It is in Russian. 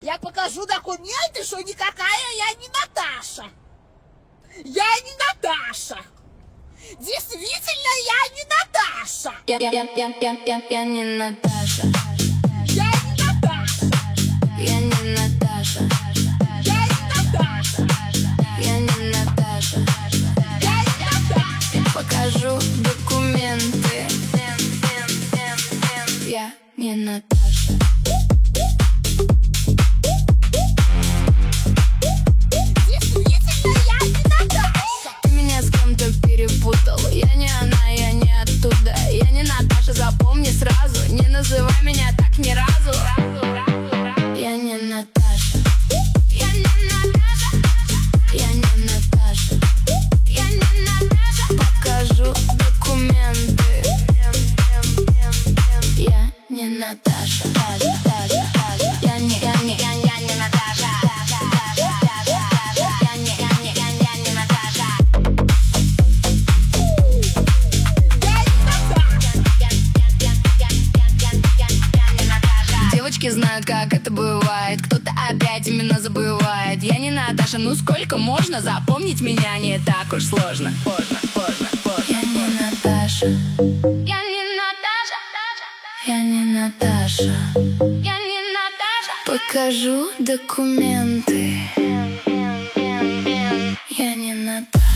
Я покажу документы, что никакая я не Наташа. Я не Наташа. Действительно, я не Наташа. Я не Наташа. Я не Наташа. Я не Наташа. Я не Наташа. Я не Наташа. Я не Наташа. Покажу документы. Я не Наташа. Действительно, я не Наташа. Ты меня с кем-то перепутал. Я не она, я не оттуда. Я не Наташа, запомни сразу. Не называй меня так ни разу. Я не Наташа. Я не Наташа. Я не Наташа. Я не Наташа. Покажу документы. Я не Наташа. Я не Наташа. Я не Наташа. Девочки знают, как это бывает. Кто-то опять именно забывает. Я не Наташа, ну сколько можно? Запомнить меня не так уж сложно. Я не Наташа. Я не Наташа. Я не Наташа. Я не Наташа. Покажу документы. Я не Наташа.